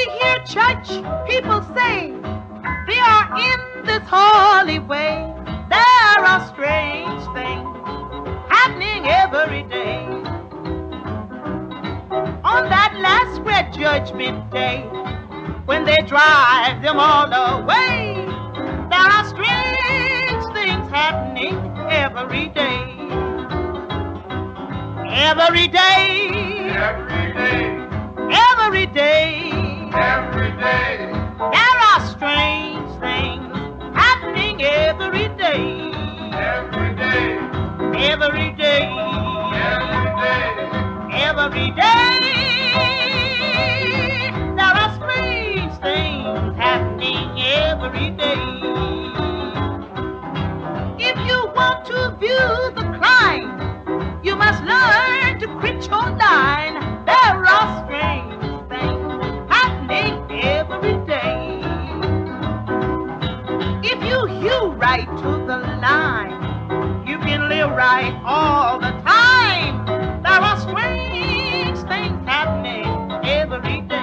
hear church people say they are in this holy way. There are strange things happening every day. On that last great judgment day, when they drive them all away, there are strange things happening every day. Every day, every day, every day, every day. there are strange things happening every day. Every day, Every day, every day, every day, there are strange things happening every day. If you want to view the climb, you must learn to quit your line. There are strange things happening every day. If you hew right to the line, you can live right all the time. There are strange things happening every day.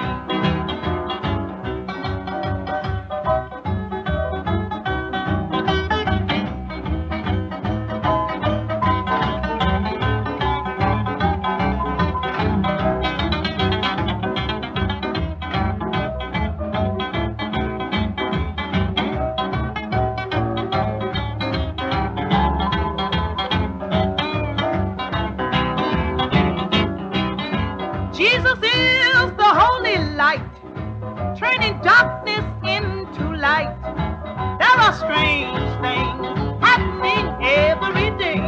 Jesus is the holy light, turning darkness into light. There are strange things happening every day.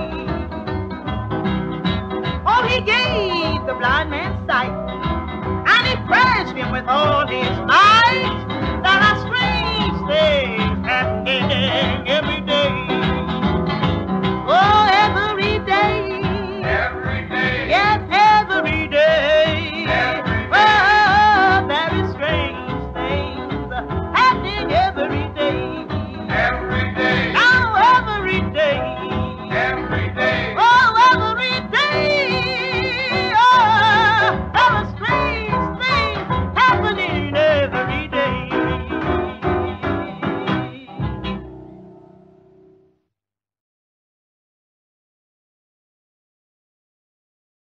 Oh, he gave the blind man sight, and he praised him with all his might. There are strange things